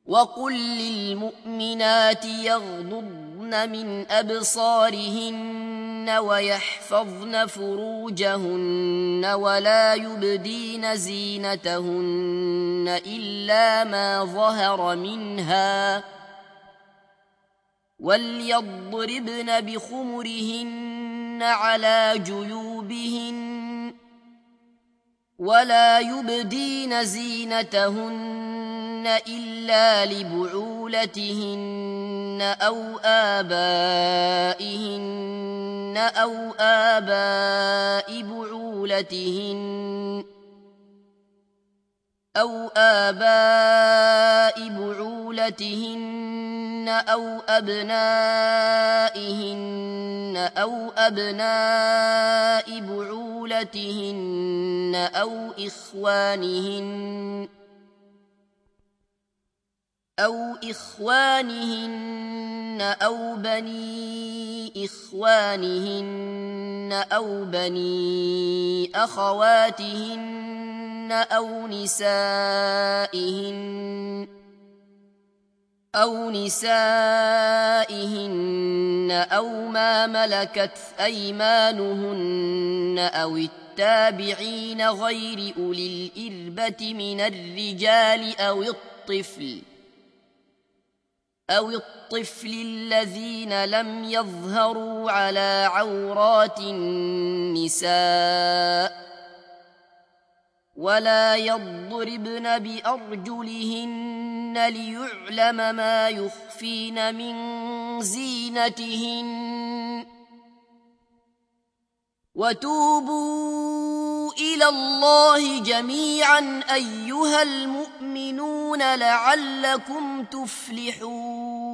وقل للمؤمنات يغضضن من أبصارهن ويحفظن فروجهن ولا يبدين زينتهن إلا ما ظهر منها وليضربن بخمرهن على جيوبهن ولا يبدين زينتهن إلا لبعولتهن أو آبائهن أو آباء بعولتهن أو أبنائهن أو أبناء بعولتهن أو إخوانهن أو بني إخوانهن أو بني أخواتهن أو نسائهن أو ما ملكت أيمانهن أو التابعين غير أولي الإربة من الرجال أو الطفل الذين لم يظهروا على عورات النساء ولا يضربن بأرجلهن ليعلم ما يخفين من زينتهن وتوبوا إلى الله جميعا أيها المؤمنون لعلكم تفلحون.